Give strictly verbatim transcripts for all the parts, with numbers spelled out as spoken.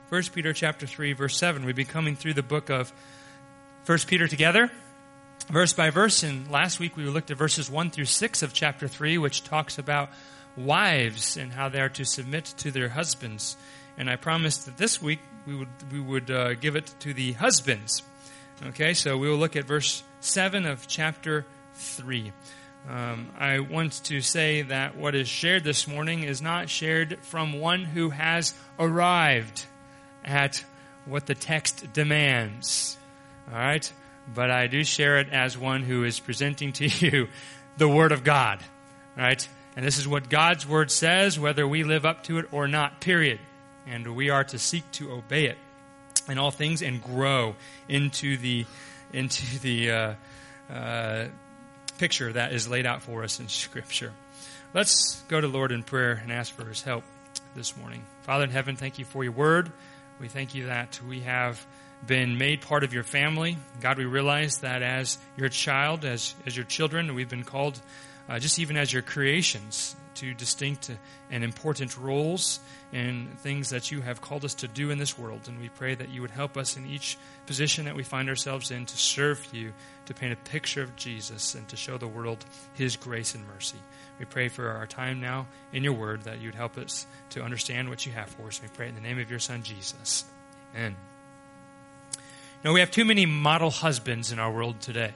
First Peter chapter three, verse seven. We've been coming through the book of First Peter together, verse by verse. And last week we looked at verses one through six of chapter three, which talks about wives and how they are to submit to their husbands. And I promised that this week we would we would uh, give it to the husbands. Okay, so we will look at verse seven of chapter three. Um, I want to say that what is shared this morning is not shared from one who has arrived at what the text demands. All right? But I do share it as one who is presenting to you the Word of God. All right? And this is what God's Word says, whether we live up to it or not, period. And we are to seek to obey it in all things and grow into the into the uh, uh, picture that is laid out for us in Scripture. Let's go to Lord in prayer and ask for His help this morning. Father in heaven, thank you for your Word. We thank you that we have been made part of your family. God, we realize that as your child, as as your children, we've been called uh, just even as your creations to distinct and important roles and things that you have called us to do in this world. And we pray that you would help us in each position that we find ourselves in to serve you, to paint a picture of Jesus, and to show the world His grace and mercy. We pray for our time now in your word that you would help us to understand what you have for us. We pray in the name of your Son, Jesus. Amen. Now, we have too many model husbands in our world today.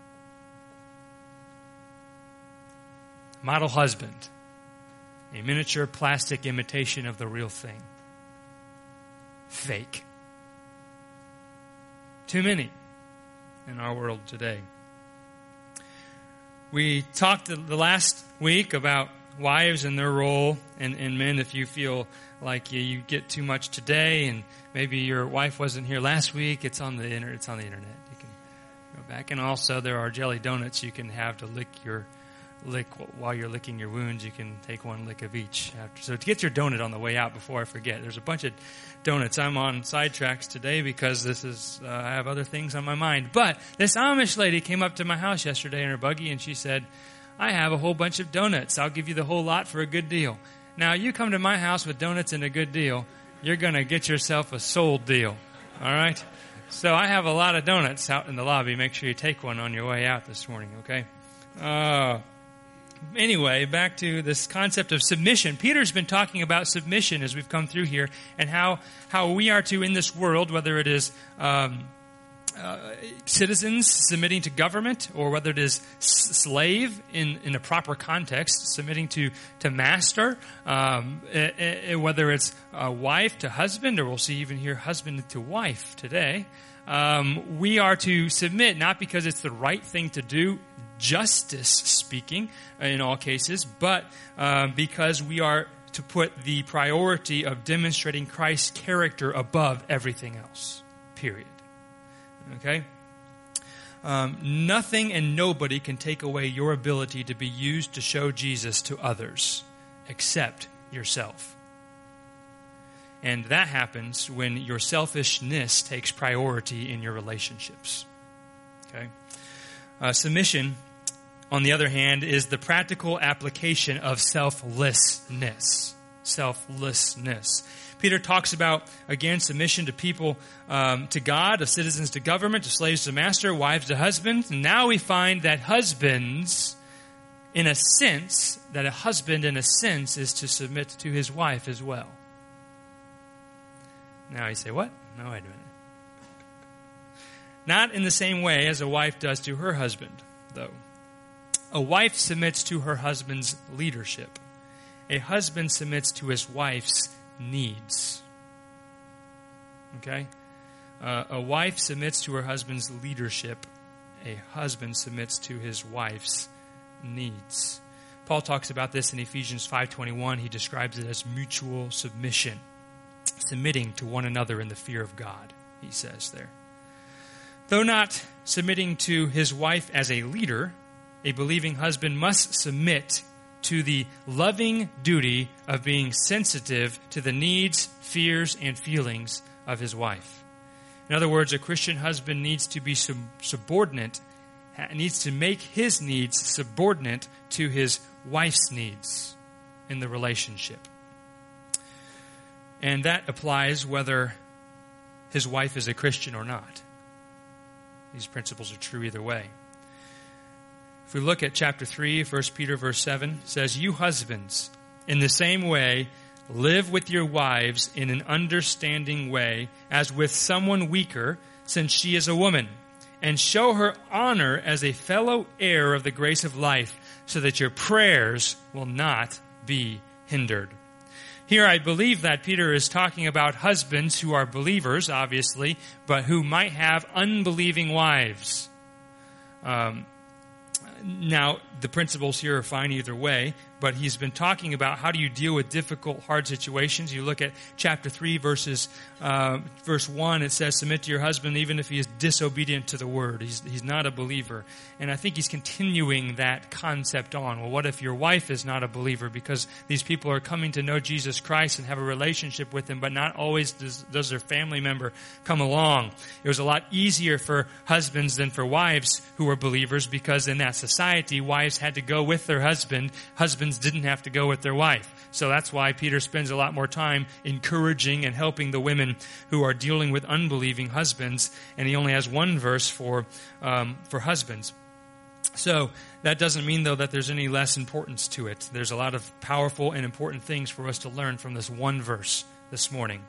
Model husband. A miniature plastic imitation of the real thing. Fake. Too many in our world today. We talked the last week about wives and their role, and, and men, if you feel like you, you get too much today, and maybe your wife wasn't here last week, it's on the internet. It's on the internet. You can go back, and also there are jelly donuts you can have to lick your lick while you're licking your wounds. You can take one lick of each after. So to get your donut on the way out before I forget, there's a bunch of donuts. I'm on sidetracks today because this is uh, I have other things on my mind. But this Amish lady came up to my house yesterday in her buggy and she said, "I have a whole bunch of donuts. I'll give you the whole lot for a good deal." Now, you come to my house with donuts and a good deal, you're going to get yourself a sold deal. All right? So I have a lot of donuts out in the lobby. Make sure you take one on your way out this morning, okay? Uh Anyway, back to this concept of submission. Peter's been talking about submission as we've come through here, and how how we are to, in this world, whether it is um, uh, citizens submitting to government, or whether it is s- slave in, in a proper context, submitting to, to master, um, uh, uh, whether it's uh, wife to husband, or we'll see even here husband to wife today. Um, we are to submit, not because it's the right thing to do, justice speaking in all cases, but uh, because we are to put the priority of demonstrating Christ's character above everything else, period. Okay? Um, nothing and nobody can take away your ability to be used to show Jesus to others except yourself. And that happens when your selfishness takes priority in your relationships. Okay? Uh, submission, on the other hand, is the practical application of selflessness. Selflessness. Peter talks about, again, submission to people, um, to God, of citizens to government, to slaves to master, wives to husbands. And now we find that husbands, in a sense, that a husband, in a sense, is to submit to his wife as well. Now you say, what? No, wait a minute. Not in the same way as a wife does to her husband, though. A wife submits to her husband's leadership. A husband submits to his wife's needs. Okay? Uh, a wife submits to her husband's leadership. A husband submits to his wife's needs. Paul talks about this in Ephesians five twenty-one. He describes it as mutual submission. Submitting to one another in the fear of God, he says there. Though not submitting to his wife as a leader, a believing husband must submit to the loving duty of being sensitive to the needs, fears, and feelings of his wife. In other words, a Christian husband needs to be sub- subordinate, needs to make his needs subordinate to his wife's needs in the relationship. And that applies whether his wife is a Christian or not. These principles are true either way. If we look at chapter three, First Peter verse seven, it says, "You husbands, in the same way, live with your wives in an understanding way, as with someone weaker, since she is a woman, and show her honor as a fellow heir of the grace of life, so that your prayers will not be hindered." Here I believe that Peter is talking about husbands who are believers, obviously, but who might have unbelieving wives. Um, now, the principles here are fine either way, but he's been talking about how do you deal with difficult, hard situations. You look at chapter three, verses, uh, verse one, it says, "Submit to your husband even if he is disobedient to the word." He's, he's not a believer. And I think he's continuing that concept on. Well, what if your wife is not a believer? Because these people are coming to know Jesus Christ and have a relationship with him, but not always does, does their family member come along. It was a lot easier for husbands than for wives who were believers, because in that society, wives had to go with their husband. Husbands didn't have to go with their wife. So that's why Peter spends a lot more time encouraging and helping the women who are dealing with unbelieving husbands, and he only has one verse for um, for husbands. So that doesn't mean, though, that there's any less importance to it. There's a lot of powerful and important things for us to learn from this one verse this morning.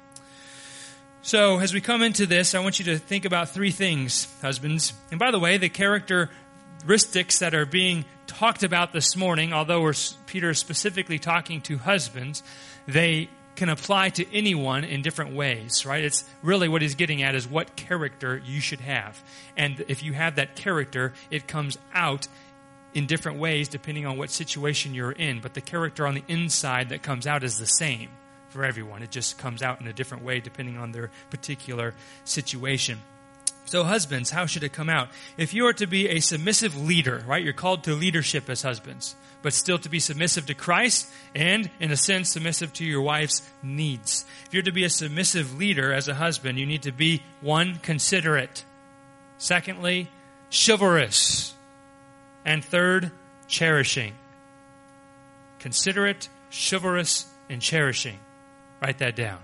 So as we come into this, I want you to think about three things, husbands. And by the way, the characteristics that are being talked about this morning, although we're, Peter is specifically talking to husbands, they can apply to anyone in different ways, right? It's really what he's getting at is what character you should have. And if you have that character, it comes out in different ways depending on what situation you're in. But the character on the inside that comes out is the same for everyone. It just comes out in a different way depending on their particular situation. So husbands, how should it come out? If you are to be a submissive leader, right? You're called to leadership as husbands, but still to be submissive to Christ and, in a sense, submissive to your wife's needs. If you're to be a submissive leader as a husband, you need to be, one, considerate. Secondly, chivalrous. And third, cherishing. Considerate, chivalrous, and cherishing. Write that down.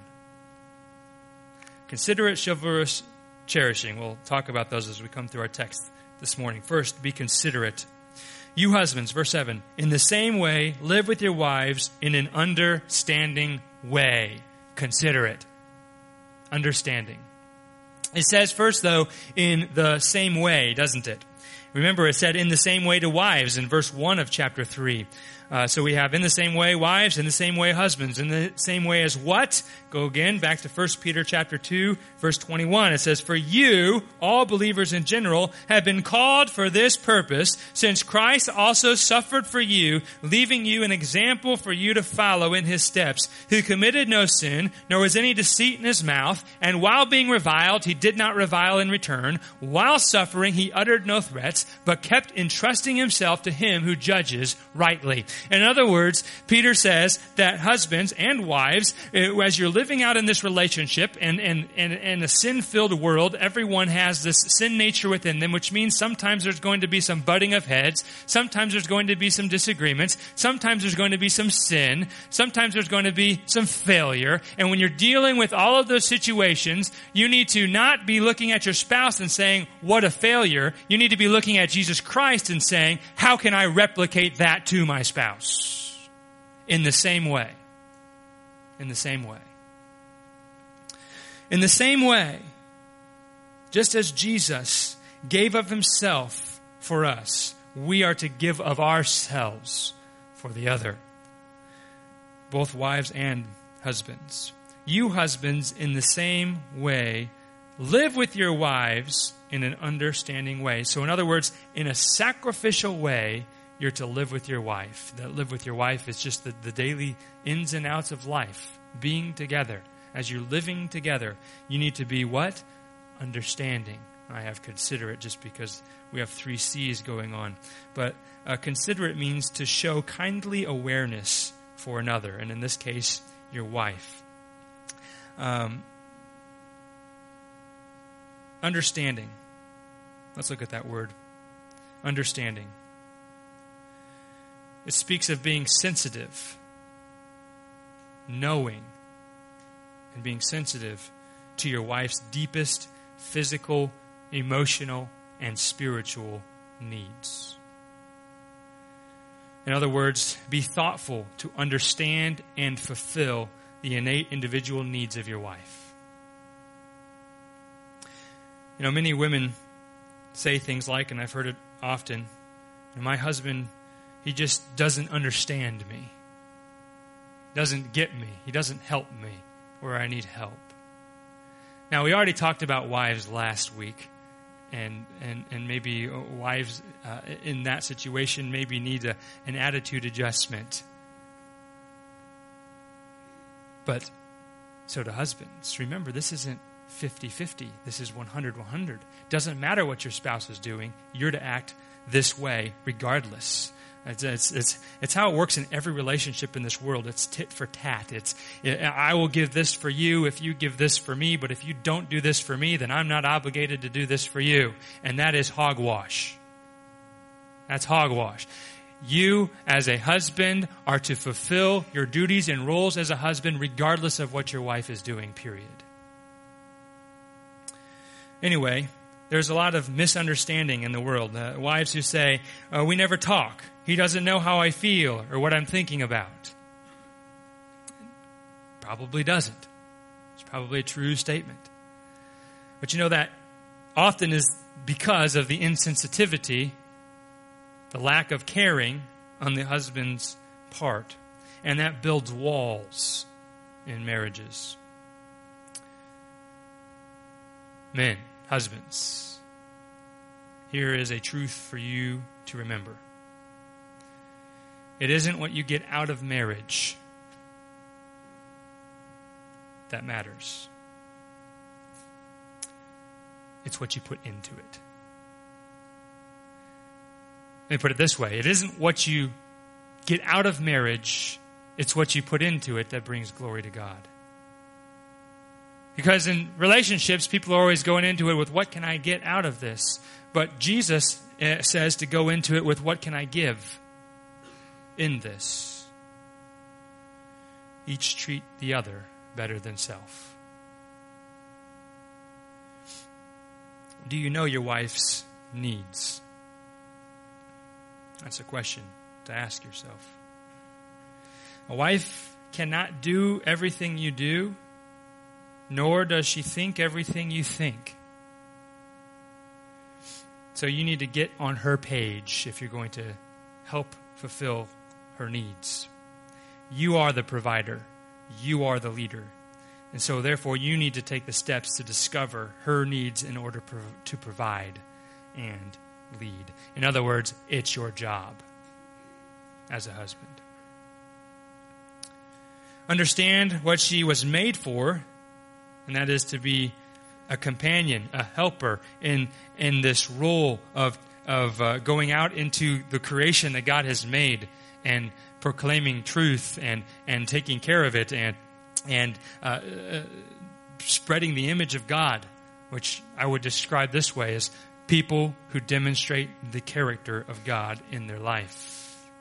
Considerate, chivalrous, cherishing. We'll talk about those as we come through our text this morning. First, be considerate. You husbands, verse seven, in the same way, live with your wives in an understanding way. Considerate. Understanding. It says first, though, in the same way, doesn't it? Remember, it said in the same way to wives in verse one of chapter three. Uh, so we have in the same way wives, in the same way husbands, in the same way as what? Go again back to First Peter chapter two, verse twenty-one. It says, "For you, all believers in general, have been called for this purpose, since Christ also suffered for you, leaving you an example for you to follow in his steps, who committed no sin, nor was any deceit in his mouth, and while being reviled, he did not revile in return. While suffering, he uttered no threats, but kept entrusting himself to him who judges rightly." In other words, Peter says that husbands and wives, as you're living out in this relationship and in and, and, and a sin-filled world, everyone has this sin nature within them, which means sometimes there's going to be some butting of heads. Sometimes there's going to be some disagreements. Sometimes there's going to be some sin. Sometimes there's going to be some failure. And when you're dealing with all of those situations, you need to not be looking at your spouse and saying, what a failure. You need to be looking at Jesus Christ and saying, how can I replicate that to my spouse? In the same way. In the same way. In the same way, just as Jesus gave of himself for us, we are to give of ourselves for the other. Both wives and husbands. You husbands, in the same way, live with your wives in an understanding way. So in other words, in a sacrificial way, you're to live with your wife. That live with your wife is just the, the daily ins and outs of life. Being together. As you're living together, you need to be what? Understanding. I have considerate just because we have three C's going on. But uh, considerate means to show kindly awareness for another. And in this case, your wife. Um, understanding. Let's look at that word. Understanding. It speaks of being sensitive, knowing, and being sensitive to your wife's deepest physical, emotional, and spiritual needs. In other words, be thoughtful to understand and fulfill the innate individual needs of your wife. You know, many women say things like, and I've heard it often, my husband, he just doesn't understand me. Doesn't get me. He doesn't help me where I need help. Now, we already talked about wives last week, and and, and maybe wives uh, in that situation maybe need a, an attitude adjustment. But so do husbands. Remember, this isn't fifty-fifty. This is one hundred one hundred. Doesn't matter what your spouse is doing. You're to act this way regardless. It's, it's, it's, it's how it works in every relationship in this world. It's tit for tat. It's, I will give this for you if you give this for me, but if you don't do this for me, then I'm not obligated to do this for you. And that is hogwash. That's hogwash. You, as a husband, are to fulfill your duties and roles as a husband regardless of what your wife is doing, period. Anyway, there's a lot of misunderstanding in the world. Uh, wives who say, oh, we never talk. He doesn't know how I feel or what I'm thinking about. Probably doesn't. It's probably a true statement. But you know that often is because of the insensitivity, the lack of caring on the husband's part. And that builds walls in marriages. Men, husbands, here is a truth for you to remember. It isn't what you get out of marriage that matters. It's what you put into it. Let me put it this way. It isn't what you get out of marriage, it's what you put into it that brings glory to God. Because in relationships, people are always going into it with, what can I get out of this? But Jesus says to go into it with, what can I give in this? Each treat the other better than self. Do you know your wife's needs? That's a question to ask yourself. A wife cannot do everything you do, nor does she think everything you think. So you need to get on her page if you're going to help fulfill her needs. You are the provider. You are the leader. And so therefore you need to take the steps to discover her needs in order to provide and lead. In other words, it's your job as a husband. Understand what she was made for, and that is to be a companion, a helper in in this role of of uh, going out into the creation that God has made and proclaiming truth and and taking care of it and and uh, uh, spreading the image of God, which I would describe this way as people who demonstrate the character of God in their life.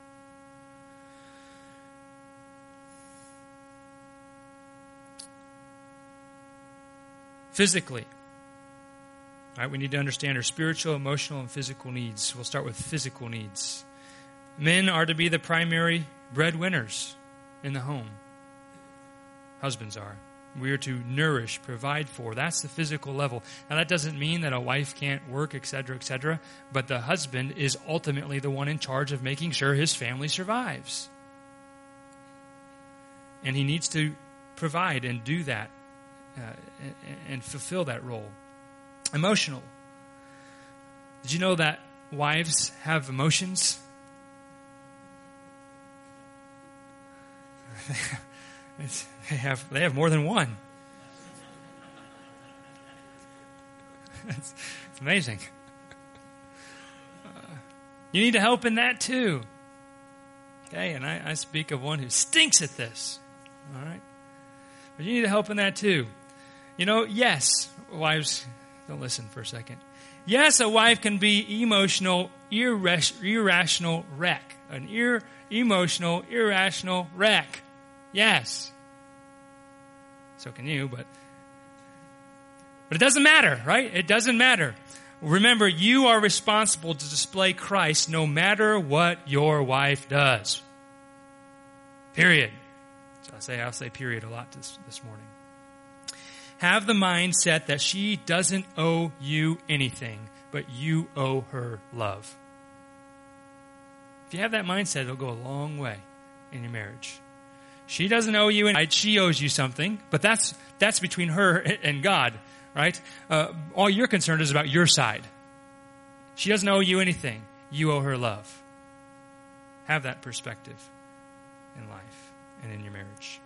Physically, all right, we need to understand our spiritual, emotional, and physical needs. We'll start with physical needs. Men are to be the primary breadwinners in the home. Husbands are. We are to nourish, provide for. That's the physical level. Now, that doesn't mean that a wife can't work, et cetera, et cetera, but the husband is ultimately the one in charge of making sure his family survives. And he needs to provide and do that. Uh, and, and fulfill that role. Emotional. Did you know that wives have emotions? it's, they have they have more than one. it's, it's amazing. Uh, you need to help in that too. Okay, and I, I speak of one who stinks at this. All right, but you need to help in that too. You know, yes, wives, don't listen for a second. Yes, a wife can be emotional, irras- irrational wreck. An ir- emotional, irrational wreck. Yes. So can you, but but it doesn't matter, right? It doesn't matter. Remember, you are responsible to display Christ no matter what your wife does. Period. So I say I'll say period a lot this, this morning. Have the mindset that she doesn't owe you anything, but you owe her love. If you have that mindset, it'll go a long way in your marriage. She doesn't owe you anything. She owes you something, but that's that's between her and God, right? Uh, all you're concerned is about your side. She doesn't owe you anything. You owe her love. Have that perspective in life and in your marriage.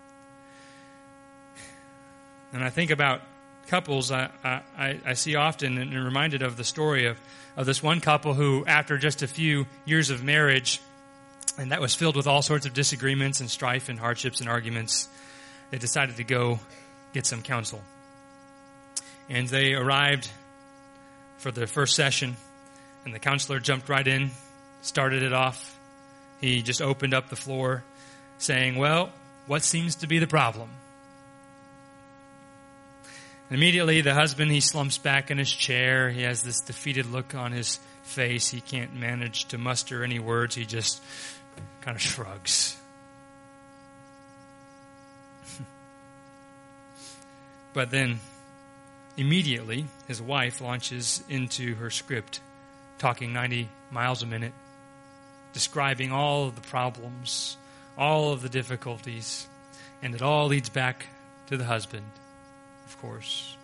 And I think about couples, I, I, I see often and reminded of the story of, of this one couple who, after just a few years of marriage, and that was filled with all sorts of disagreements and strife and hardships and arguments, they decided to go get some counsel. And they arrived for the first session, and the counselor jumped right in, started it off. He just opened up the floor saying, well, what seems to be the problem? And immediately the husband, he slumps back in his chair. He has this defeated look on his face. He can't manage to muster any words. He just kind of shrugs. But then immediately his wife launches into her script, talking ninety miles a minute, describing all of the problems, all of the difficulties, and it all leads back to the husband, of course.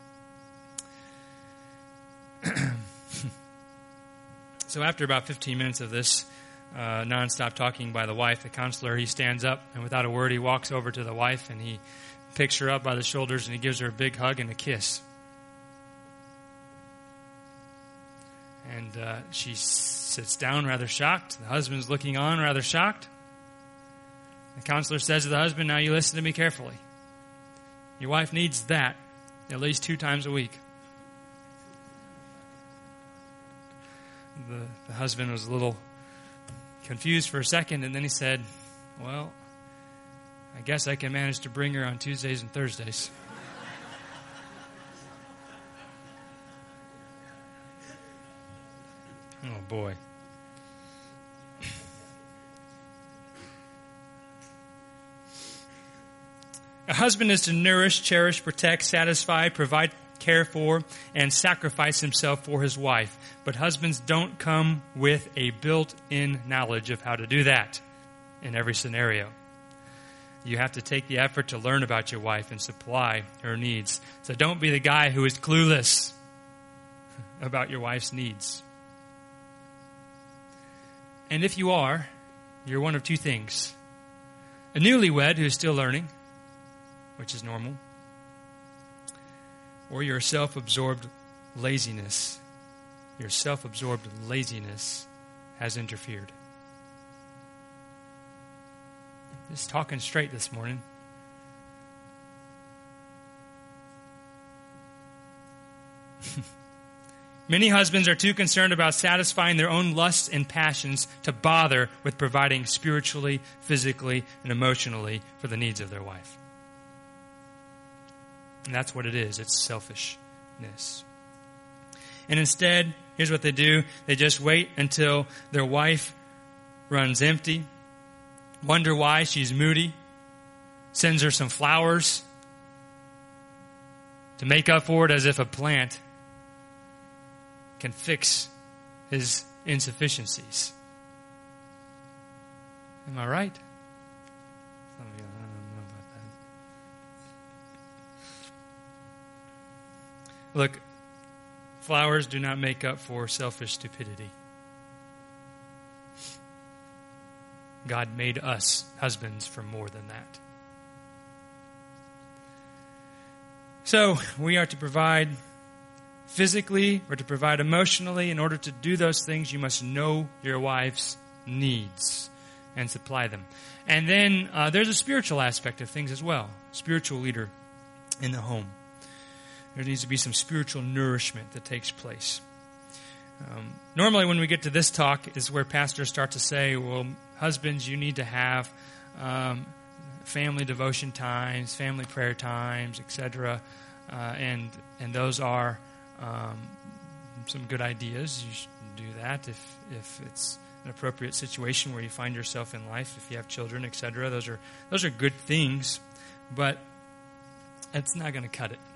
So after about fifteen minutes of this uh, nonstop talking by the wife, the counselor, he stands up, and without a word, he walks over to the wife, and he picks her up by the shoulders, and he gives her a big hug and a kiss. And uh, she sits down rather shocked. The husband's looking on rather shocked. The counselor says to the husband, now you listen to me carefully. Your wife needs that at least two times a week. The, the husband was a little confused for a second, and then he said, well, I guess I can manage to bring her on Tuesdays and Thursdays. Oh, boy. A husband is to nourish, cherish, protect, satisfy, provide, care for, and sacrifice himself for his wife. But husbands don't come with a built-in knowledge of how to do that in every scenario. You have to take the effort to learn about your wife and supply her needs. So don't be the guy who is clueless about your wife's needs. And if you are, you're one of two things. A newlywed who is still learning, which is normal, or your self-absorbed laziness. Your self-absorbed laziness has interfered. Just talking straight this morning. Many husbands are too concerned about satisfying their own lusts and passions to bother with providing spiritually, physically, and emotionally for the needs of their wife. And that's what it is. It's selfishness. And instead, here's what they do. They just wait until their wife runs empty, wonder why she's moody, sends her some flowers to make up for it, as if a plant can fix his insufficiencies. Am I right? Some of you, I don't know about that. Look, flowers do not make up for selfish stupidity. God made us husbands for more than that. So, we are to provide physically or to provide emotionally. In order to do those things, you must know your wife's needs and supply them. And then uh, there's a spiritual aspect of things as well. Spiritual leader in the home. There needs to be some spiritual nourishment that takes place. Um, normally when we get to this talk is where pastors start to say, well, husbands, you need to have um, family devotion times, family prayer times, et cetera. Uh, and and those are um, some good ideas. You should do that if if it's an appropriate situation where you find yourself in life, if you have children, et cetera. Those are those are good things, but it's not going to cut it.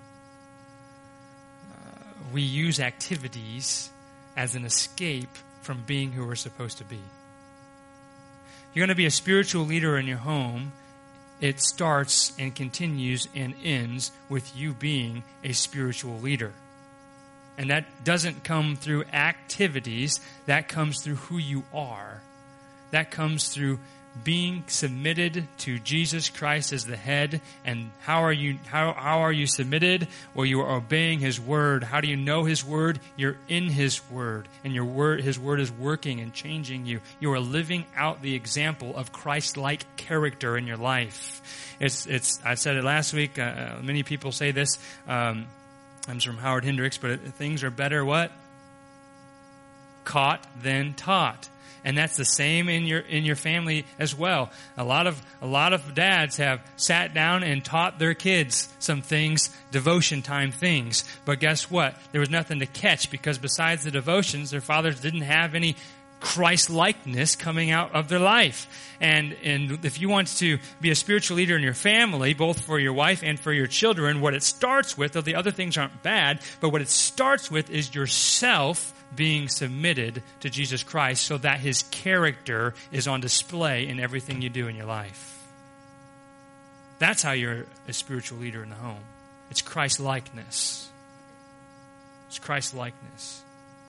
Uh, we use activities as an escape from being who we're supposed to be. If you're going to be a spiritual leader in your home, it starts and continues and ends with you being a spiritual leader. And that doesn't come through activities. That comes through who you are. That comes through being submitted to Jesus Christ as the head. And how are you how, how are you submitted? Well, you are obeying His Word. How do you know His Word? You're in His Word. And your word, His Word is working and changing you. You are living out the example of Christ-like character in your life. It's, it's, I said it last week. Uh, many people say this. Um, comes from Howard Hendricks, but things are better what? Caught than taught. And that's the same in your in your family as well. A lot of a lot of dads have sat down and taught their kids some things, devotion time things. But guess what? There was nothing to catch, because besides the devotions, their fathers didn't have any Christ-likeness coming out of their life. And and if you want to be a spiritual leader in your family, both for your wife and for your children, what it starts with, though the other things aren't bad, but what it starts with is yourself being submitted to Jesus Christ so that His character is on display in everything you do in your life. That's how you're a spiritual leader in the home. It's Christ-likeness. It's Christ-likeness.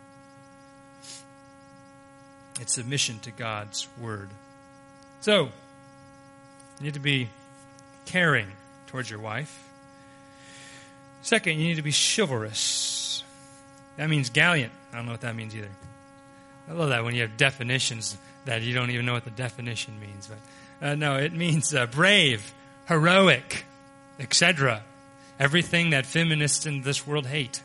It's submission to God's Word. So, you need to be caring towards your wife. Second, you need to be chivalrous. That means gallant. I don't know what that means either. I love that when you have definitions that you don't even know what the definition means. But uh, no, it means uh, brave, heroic, et cetera. Everything that feminists in this world hate.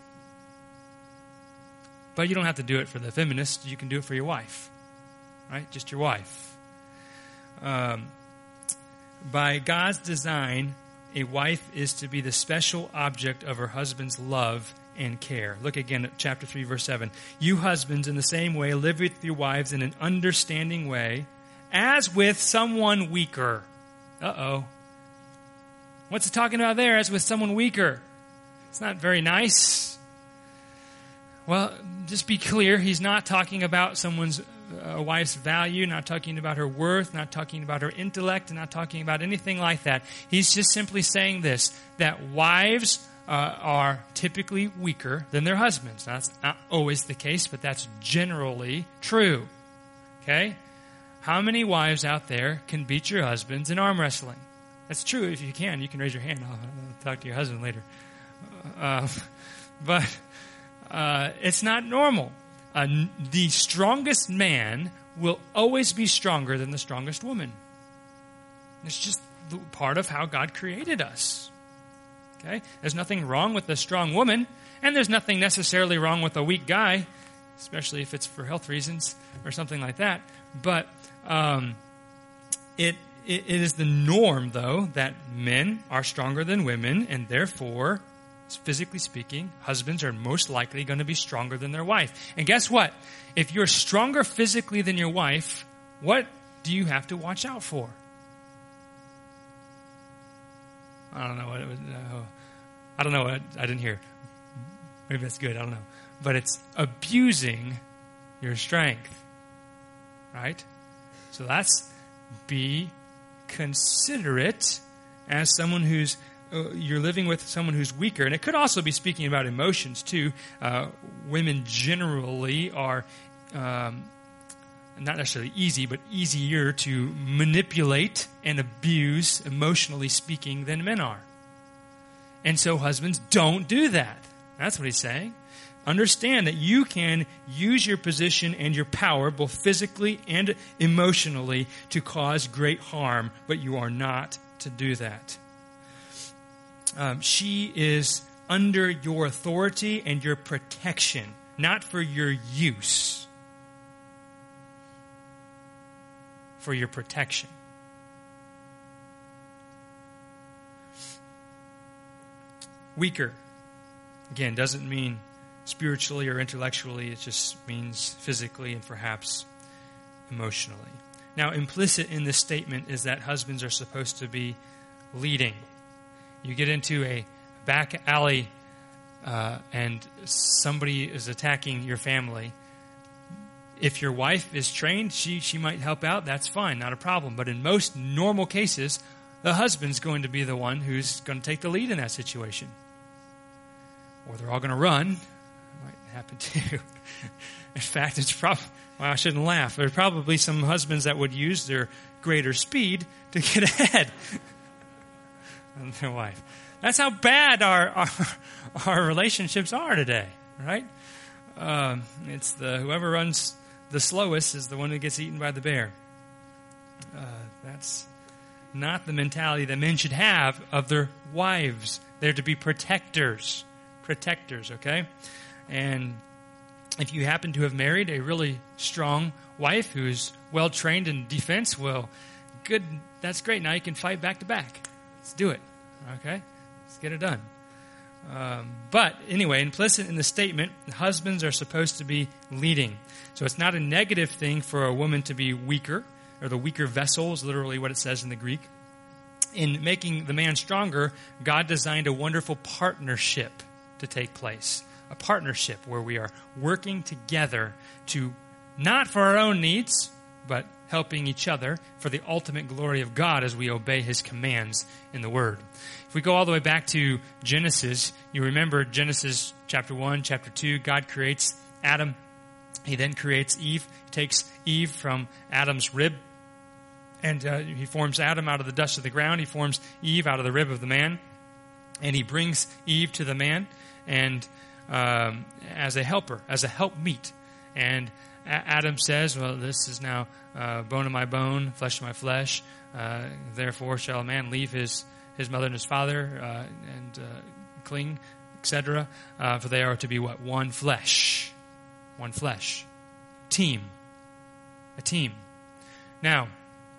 But you don't have to do it for the feminists. You can do it for your wife. Right? Just your wife. Um, by God's design, a wife is to be the special object of her husband's love and care. Look again at chapter three, verse seven. You husbands, in the same way, live with your wives in an understanding way, as with someone weaker. Uh-oh. What's it talking about there, as with someone weaker? It's not very nice. Well, just be clear, he's not talking about someone's a wife's value, not talking about her worth, not talking about her intellect, not talking about anything like that. He's just simply saying this, that wives uh, are typically weaker than their husbands. Now, that's not always the case, but that's generally true. Okay? How many wives out there can beat your husbands in arm wrestling? That's true. If you can, you can raise your hand. I'll, I'll talk to your husband later. Uh, but uh, it's not normal. Uh, the strongest man will always be stronger than the strongest woman. It's just the part of how God created us. Okay? There's nothing wrong with a strong woman, and there's nothing necessarily wrong with a weak guy, especially if it's for health reasons or something like that. But um, it, it it is the norm, though, that men are stronger than women, and therefore, physically speaking, husbands are most likely going to be stronger than their wife. And guess what? If you're stronger physically than your wife, what do you have to watch out for? I don't know what it was. Uh, I don't know what I didn't hear. Maybe that's good. I don't know. But it's abusing your strength. Right? So that's be considerate as someone who's Uh, you're living with someone who's weaker. And it could also be speaking about emotions, too. Uh, women generally are um, not necessarily easy, but easier to manipulate and abuse, emotionally speaking, than men are. And so husbands, don't do that. That's what he's saying. Understand that you can use your position and your power, both physically and emotionally, to cause great harm, but you are not to do that. Um, she is under your authority and your protection, not for your use. For your protection. weaker. Again, doesn't mean spiritually or intellectually. It just means physically and perhaps emotionally. Now, implicit in this statement is that husbands are supposed to be leading. You get into a back alley uh, and somebody is attacking your family. If your wife is trained, she, she might help out. That's fine, not a problem. But in most normal cases, the husband's going to be the one who's going to take the lead in that situation. Or they're all going to run. It might happen too. In fact, it's probably, well, I shouldn't laugh. There are probably some husbands that would use their greater speed to get ahead of their wife. That's how bad our our, our relationships are today, right? Um, it's the whoever runs the slowest is the one who gets eaten by the bear. Uh, that's not the mentality that men should have of their wives. They're to be protectors. Protectors, okay? And if you happen to have married a really strong wife who's well-trained in defense, well, good, that's great. Now you can fight back to back. Let's do it, okay? Let's get it done. Um, but anyway, implicit in the statement, husbands are supposed to be leading. So it's not a negative thing for a woman to be weaker, or the weaker vessel is literally what it says in the Greek. In making the man stronger, God designed a wonderful partnership to take place. A partnership where we are working together to, not for our own needs, but helping each other for the ultimate glory of God as we obey His commands in the Word. If we go all the way back to Genesis, you remember Genesis chapter one, chapter two, God creates Adam. He then creates Eve. He takes Eve from Adam's rib, and uh, He forms Adam out of the dust of the ground. He forms Eve out of the rib of the man, and He brings Eve to the man, and um, as a helper, as a helpmeet. And Adam says, well, this is now uh, bone of my bone, flesh of my flesh. Uh, therefore shall a man leave his, his mother and his father uh, and uh, cling, et cetera. Uh, for they are to be what? One flesh. One flesh. Team. A team. Now,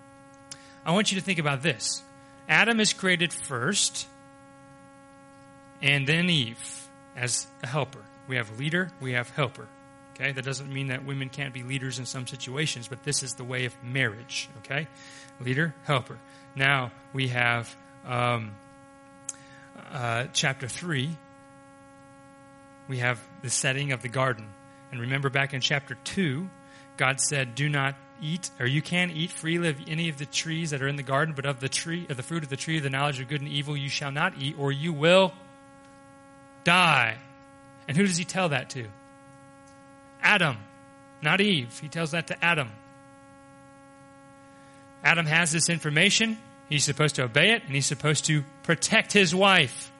I want you to think about this. Adam is created first, and then Eve as a helper. We have leader, we have helper. Okay, that doesn't mean that women can't be leaders in some situations, but this is the way of marriage. Okay, leader, helper. Now we have um, uh, chapter three. We have the setting of the garden, and remember back in chapter two, God said, "Do not eat, or you can eat freely of any of the trees that are in the garden, but of the tree, of the fruit of the tree of the knowledge of good and evil, you shall not eat, or you will die." And who does He tell that to? Adam, not Eve. He tells that to Adam. Adam has this information. He's supposed to obey it, and he's supposed to protect his wife,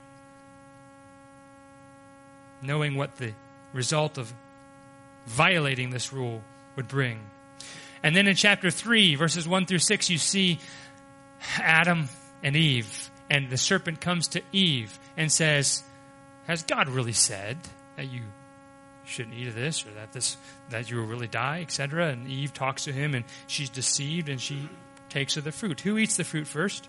knowing what the result of violating this rule would bring. And then in chapter three, verses one through six, you see Adam and Eve. And the serpent comes to Eve and says, has God really said that you shouldn't eat of this, or that this that you will really die, et cetera? And Eve talks to him, and she's deceived, and she takes of the fruit. Who eats the fruit first?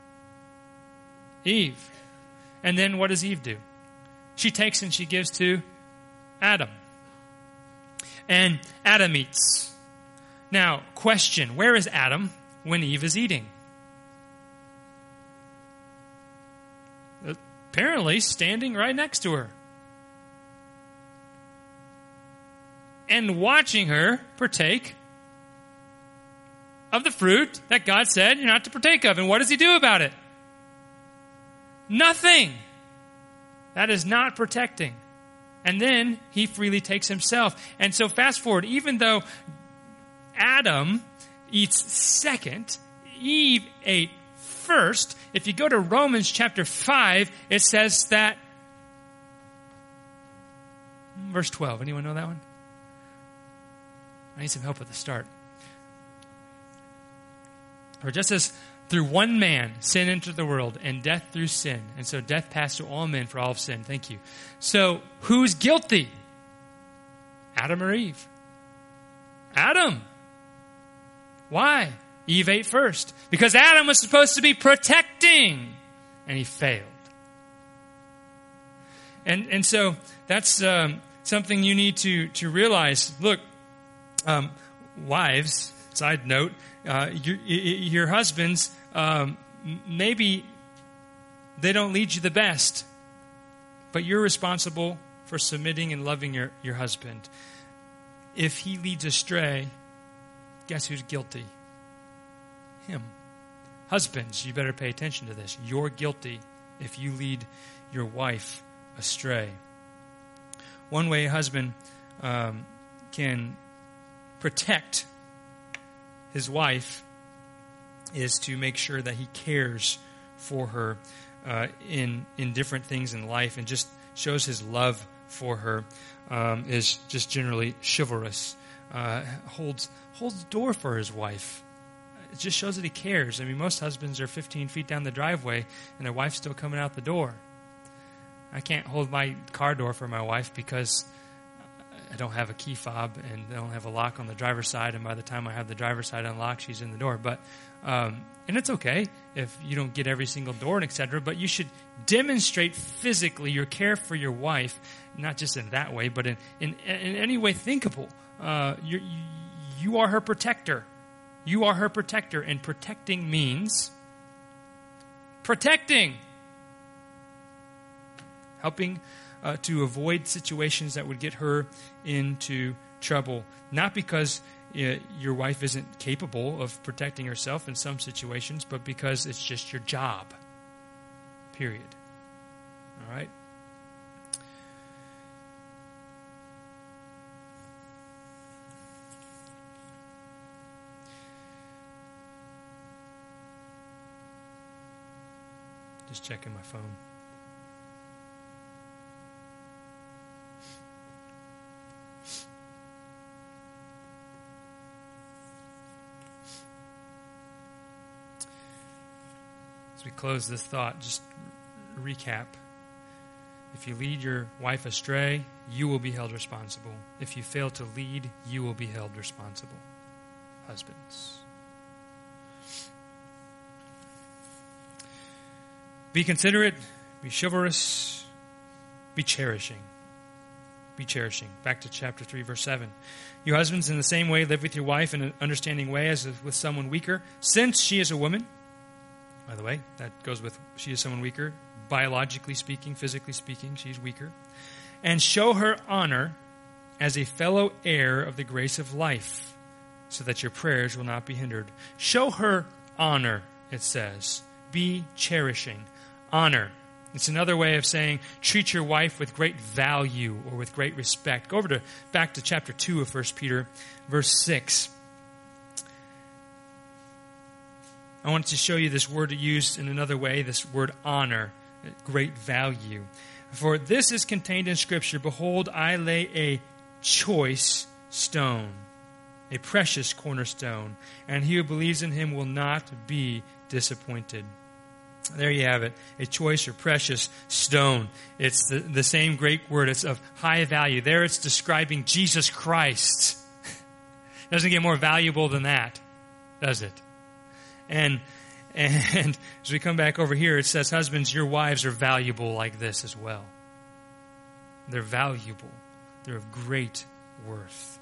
Eve. And then what does Eve do? She takes and she gives to Adam. And Adam eats. Now, question, where is Adam when Eve is eating? Apparently standing right next to her. And watching her partake of the fruit that God said you're not to partake of. And what does He do about it? Nothing. That is not protecting. And then He freely takes Himself. And so fast forward, even though Adam eats second, Eve ate first. If you go to Romans chapter five, it says that, verse twelve, anyone know that one? I need some help at the start. For just as through one man sin entered the world, and death through sin, and so death passed to all men for all of sin. Thank you. So who's guilty? Adam or Eve? Adam. Why? Eve ate first. Because Adam was supposed to be protecting, and he failed. And and so that's um, something you need to, to realize. Look, um, wives, side note, uh, your, your husbands, um, maybe they don't lead you the best, but you're responsible for submitting and loving your, your husband. If he leads astray, guess who's guilty? Him. Husbands, you better pay attention to this. You're guilty if you lead your wife astray. One way a husband um, can protect his wife is to make sure that he cares for her uh, in in different things in life, and just shows his love for her. Um, is just generally chivalrous. Uh, holds holds the door for his wife. It just shows that he cares. I mean, most husbands are fifteen feet down the driveway and their wife's still coming out the door. I can't hold my car door for my wife because I don't have a key fob and I don't have a lock on the driver's side, and by the time I have the driver's side unlocked, she's in the door. But um, and it's okay if you don't get every single door and et cetera, but you should demonstrate physically your care for your wife, not just in that way, but in, in, in any way thinkable. Uh, you you are her protector. You are her protector, and protecting means protecting. Helping uh, to avoid situations that would get her into trouble. Not because uh, your wife isn't capable of protecting herself in some situations, but because it's just your job. Period. All right? Just checking my phone. As we close this thought, just recap. If you lead your wife astray, you will be held responsible. If you fail to lead, you will be held responsible. Husbands. Be considerate, be chivalrous, be cherishing. Be cherishing. Back to chapter three, verse seven. You husbands, in the same way, live with your wife in an understanding way as with someone weaker, since she is a woman. By the way, that goes with she is someone weaker. Biologically speaking, physically speaking, she's weaker. And show her honor as a fellow heir of the grace of life, so that your prayers will not be hindered. Show her honor, it says. Be cherishing. Honor. It's another way of saying treat your wife with great value or with great respect. Go over to back to chapter two of First Peter, verse six. I wanted to show you this word used in another way, this word honor, great value. For this is contained in Scripture, behold, I lay a choice stone, a precious cornerstone, and he who believes in him will not be disappointed. There you have it, a choice or precious stone. It's the, the same Greek word. It's of high value. There it's describing Jesus Christ. It doesn't get more valuable than that, does it? And and as we come back over here, it says, husbands, your wives are valuable like this as well. They're valuable. They're of great worth.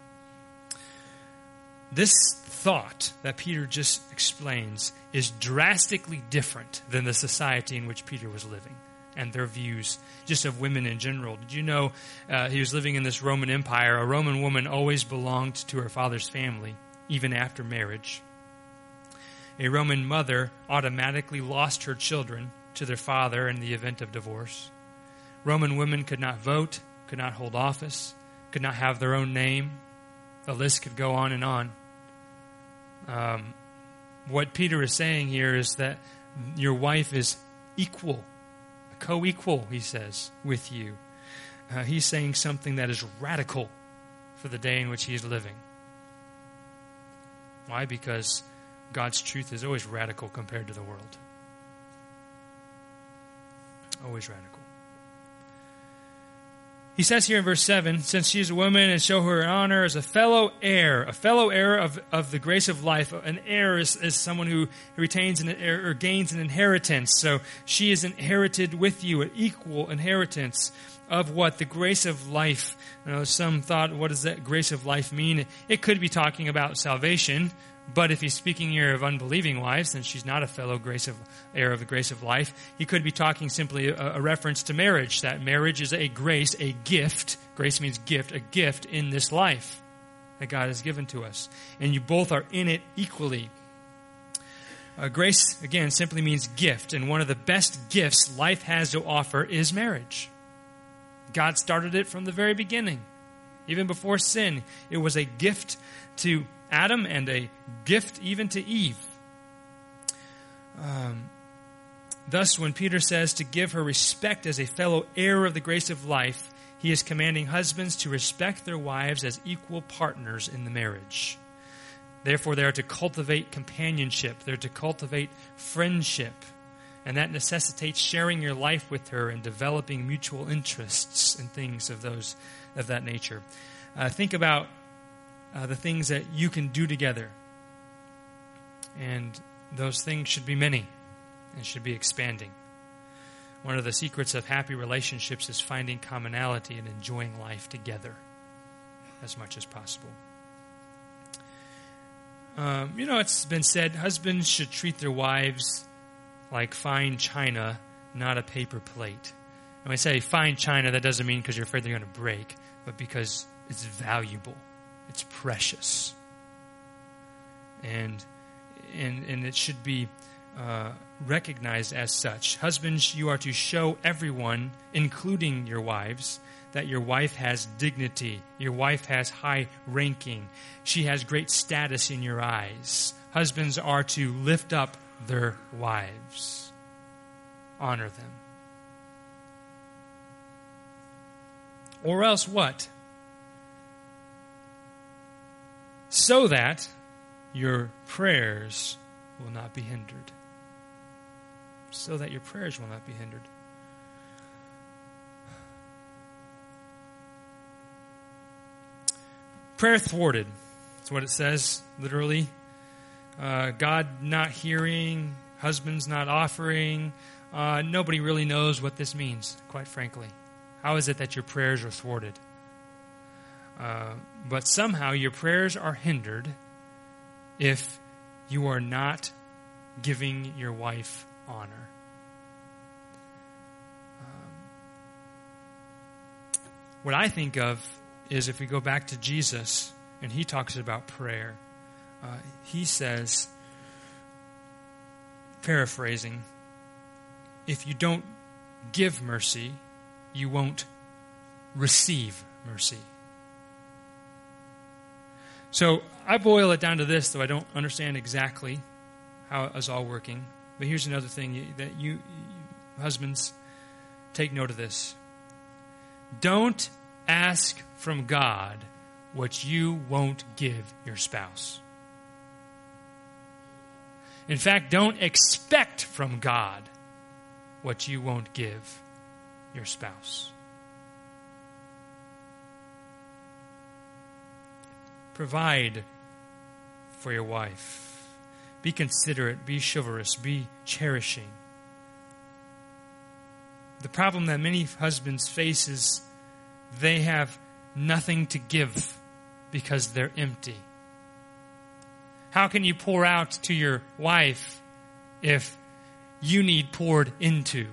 This thought that Peter just explains is drastically different than the society in which Peter was living and their views just of women in general. Did you know uh, he was living in this Roman Empire? A Roman woman always belonged to her father's family, even after marriage. A Roman mother automatically lost her children to their father in the event of divorce. Roman women could not vote, could not hold office, could not have their own name. The list could go on and on. Um, what Peter is saying here is that your wife is equal, co-equal, he says, with you. Uh, he's saying something that is radical for the day in which he is living. Why? Because God's truth is always radical compared to the world. Always radical. he says here in verse seven, since she is a woman, and show her honor as a fellow heir, a fellow heir of, of the grace of life. An heir is, is someone who retains an, or gains an inheritance. So she is inherited with you, an equal inheritance of what? The grace of life. You know, some thought, what does that grace of life mean? It could be talking about salvation. But if he's speaking here of unbelieving wives, then she's not a fellow grace of heir of the grace of life. He could be talking simply a, a reference to marriage, that marriage is a grace, a gift. Grace means gift, a gift in this life that God has given to us. And you both are in it equally. Uh, grace, again, simply means gift. And one of the best gifts life has to offer is marriage. God started it from the very beginning. Even before sin, it was a gift to Adam and a gift even to Eve. Um, thus, when Peter says to give her respect as a fellow heir of the grace of life, he is commanding husbands to respect their wives as equal partners in the marriage. Therefore, they are to cultivate companionship. They're to cultivate friendship. And that necessitates sharing your life with her and developing mutual interests and things of those of that nature. Uh, think about Uh, the things that you can do together. And those things should be many and should be expanding. One of the secrets of happy relationships is finding commonality and enjoying life together as much as possible. Um, you know, it's been said, husbands should treat their wives like fine china, not a paper plate. And when I say fine china, that doesn't mean because you're afraid they're going to break, but because it's valuable. It's precious. And and and it should be uh, recognized as such. Husbands, you are to show everyone, including your wives, that your wife has dignity. Your wife has high ranking. She has great status in your eyes. Husbands are to lift up their wives. Honor them. Or else what? So that your prayers will not be hindered. So that your prayers will not be hindered. Prayer thwarted. That's what it says, literally. Uh, God not hearing, husbands not offering. Uh, nobody really knows what this means, quite frankly. How is it that your prayers are thwarted? Uh, but somehow your prayers are hindered if you are not giving your wife honor. Um, what I think of is if we go back to Jesus and he talks about prayer, uh, he says, paraphrasing, if you don't give mercy, you won't receive mercy. So I boil it down to this, though I don't understand exactly how it is all working. But here's another thing that you, you husbands, take note of this. Don't ask from God what you won't give your spouse. In fact, don't expect from God what you won't give your spouse. Provide for your wife. Be considerate, be chivalrous, be cherishing. The problem that many husbands face is they have nothing to give because they're empty. How can you pour out to your wife if you need poured into?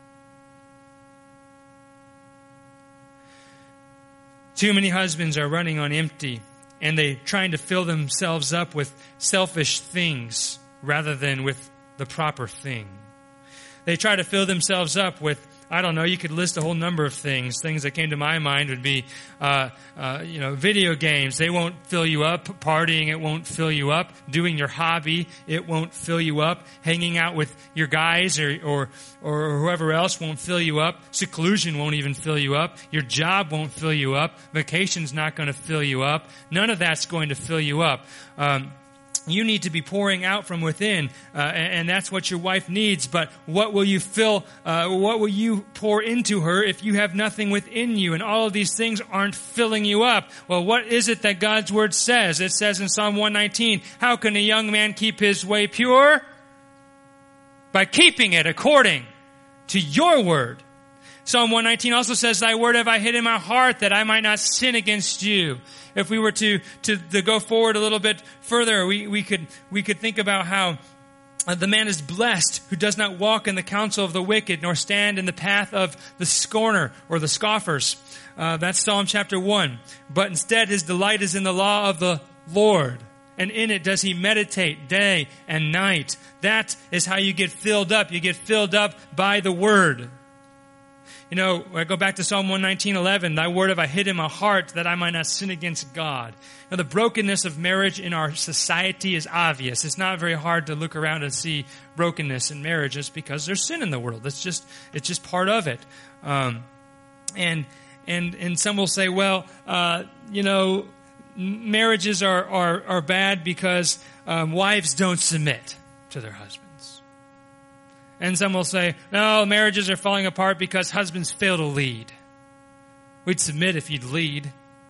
Too many husbands are running on empty, and they're trying to fill themselves up with selfish things rather than with the proper thing. They try to fill themselves up with, I don't know, you could list a whole number of things. Things that came to my mind would be, uh, uh, you know, video games. They won't fill you up. Partying, it won't fill you up. Doing your hobby, it won't fill you up. Hanging out with your guys or, or, or whoever else won't fill you up. Seclusion won't even fill you up. Your job won't fill you up. Vacation's not going to fill you up. None of that's going to fill you up. Um, You need to be pouring out from within, uh, and, and that's what your wife needs. But what will you fill, uh, what will you pour into her if you have nothing within you? And all of these things aren't filling you up. Well, what is it that God's Word says? It says in Psalm one nineteen, how can a young man keep his way pure? By keeping it according to your word. Psalm one nineteen also says, thy word have I hid in my heart that I might not sin against you. If we were to, to, to go forward a little bit further, we, we could, we could think about how uh, the man is blessed who does not walk in the counsel of the wicked, nor stand in the path of the scorner or the scoffers. Uh, that's Psalm chapter one. But instead his delight is in the law of the Lord. And in it does he meditate day and night. That is how you get filled up. You get filled up by the word. You know, I go back to Psalm one nineteen, eleven, thy word have I hid in my heart that I might not sin against God. Now, the brokenness of marriage in our society is obvious. It's not very hard to look around and see brokenness in marriages because there's sin in the world. It's just, it's just part of it. Um, and, and, and some will say, well, uh, you know, marriages are, are, are bad because um, wives don't submit to their husbands. And some will say, no, marriages are falling apart because husbands fail to lead. We'd submit if you'd lead.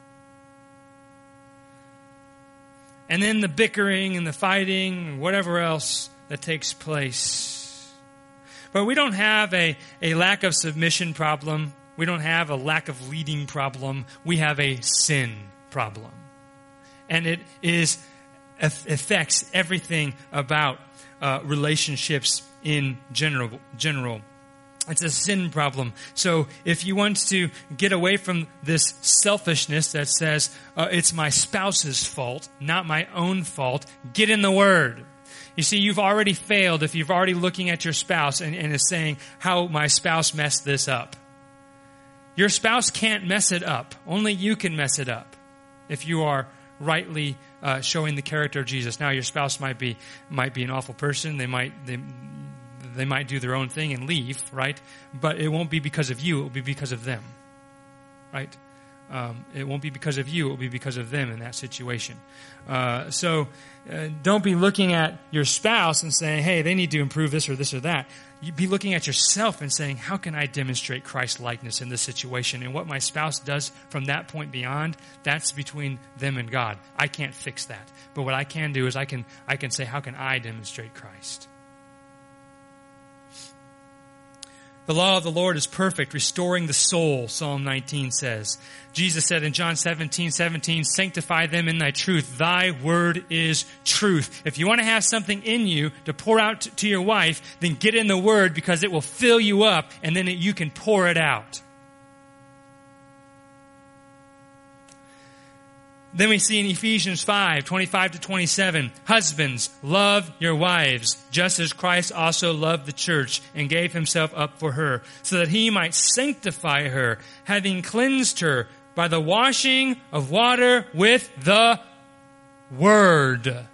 And then the bickering and the fighting and whatever else that takes place. But we don't have a, a lack of submission problem. We don't have a lack of leading problem. We have a sin problem. And it is affects everything about uh, relationships in general. General, it's a sin problem. So if you want to get away from this selfishness that says uh, it's my spouse's fault, not my own fault, get in the Word. You see, you've already failed if you've already looking at your spouse and, and is saying how my spouse messed this up. Your spouse can't mess it up. Only you can mess it up if you are rightly uh, showing the character of Jesus. Now, your spouse might be might be an awful person. They might they they might do their own thing and leave, right? But it won't be because of you. It will be because of them, right? Um, it won't be because of you. It will be because of them in that situation. Uh, so uh, don't be looking at your spouse and saying, hey, they need to improve this or this or that. You'd be looking at yourself and saying, how can I demonstrate Christ likeness in this situation? And what my spouse does from that point beyond, that's between them and God. I can't fix that. But what I can do is I can I can say, how can I demonstrate Christ? The law of the Lord is perfect, restoring the soul, Psalm nineteen says. Jesus said in John seventeen seventeen, sanctify them in thy truth. Thy word is truth. If you want to have something in you to pour out to your wife, then get in the word because it will fill you up and then you can pour it out. Then we see in Ephesians five, twenty-five to twenty-seven, husbands, love your wives, just as Christ also loved the church and gave himself up for her, so that he might sanctify her, having cleansed her by the washing of water with the word,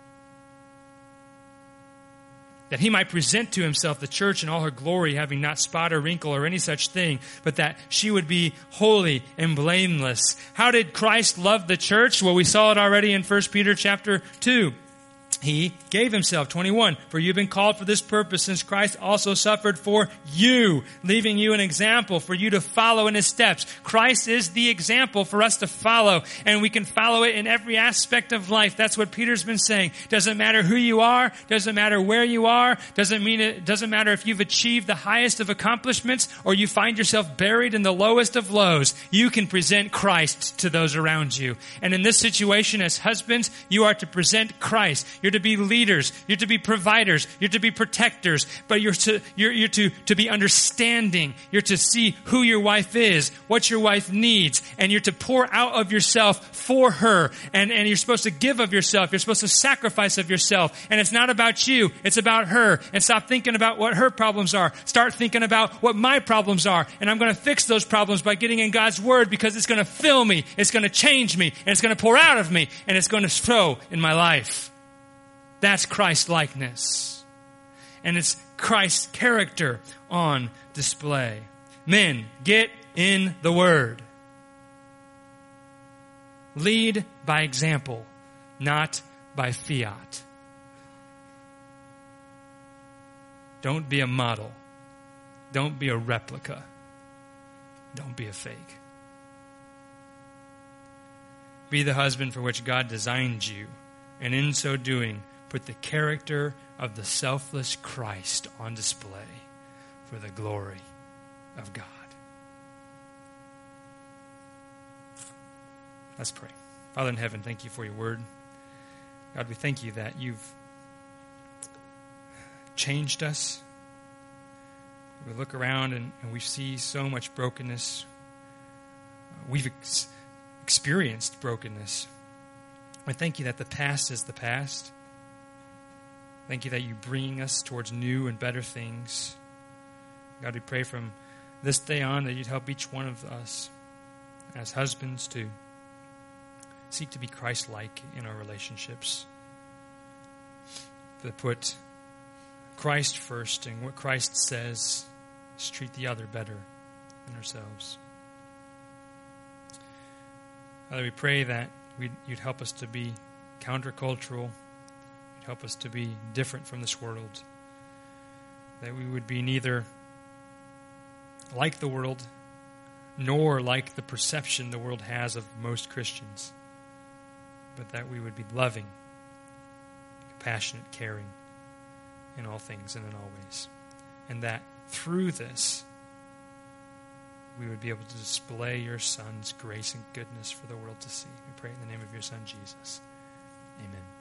that he might present to himself the church in all her glory, having not spot or wrinkle or any such thing, but that she would be holy and blameless. How did Christ love the church? Well, we saw it already in First Peter chapter two. He gave himself, twenty-one, for you've been called for this purpose, since Christ also suffered for you, leaving you an example for you to follow in his steps. Christ is the example for us to follow, and we can follow it in every aspect of life. That's what Peter's been saying. Doesn't matter who you are, doesn't matter where you are, doesn't mean it doesn't matter if you've achieved the highest of accomplishments or you find yourself buried in the lowest of lows. You can present Christ to those around you. And in this situation, as husbands, you are to present Christ. You're to be leaders. You're to be providers. You're to be protectors. But you're to you're, you're to, to be understanding. You're to see who your wife is, what your wife needs, and you're to pour out of yourself for her. And, and you're supposed to give of yourself. You're supposed to sacrifice of yourself. And it's not about you. It's about her. And stop thinking about what her problems are. Start thinking about what my problems are. And I'm going to fix those problems by getting in God's Word, because it's going to fill me. It's going to change me. And it's going to pour out of me. And it's going to flow in my life. That's Christ-likeness. And it's Christ's character on display. Men, get in the Word. Lead by example, not by fiat. Don't be a model. Don't be a replica. Don't be a fake. Be the husband for which God designed you, and in so doing, put the character of the selfless Christ on display for the glory of God. Let's pray. Father in heaven, thank you for your word. God, we thank you that you've changed us. We look around and, and we see so much brokenness. Uh, we've ex- experienced brokenness. I thank you that the past is the past. Thank you that you bring us towards new and better things. God, we pray from this day on that you'd help each one of us as husbands to seek to be Christ-like in our relationships. To put Christ first and what Christ says is treat the other better than ourselves. Father, we pray that we'd, you'd help us to be countercultural. You'd help us to be different from this world. That we would be neither like the world nor like the perception the world has of most Christians, but that we would be loving, compassionate, caring in all things and in all ways. And that through this, we would be able to display your Son's grace and goodness for the world to see. We pray in the name of your Son, Jesus. Amen.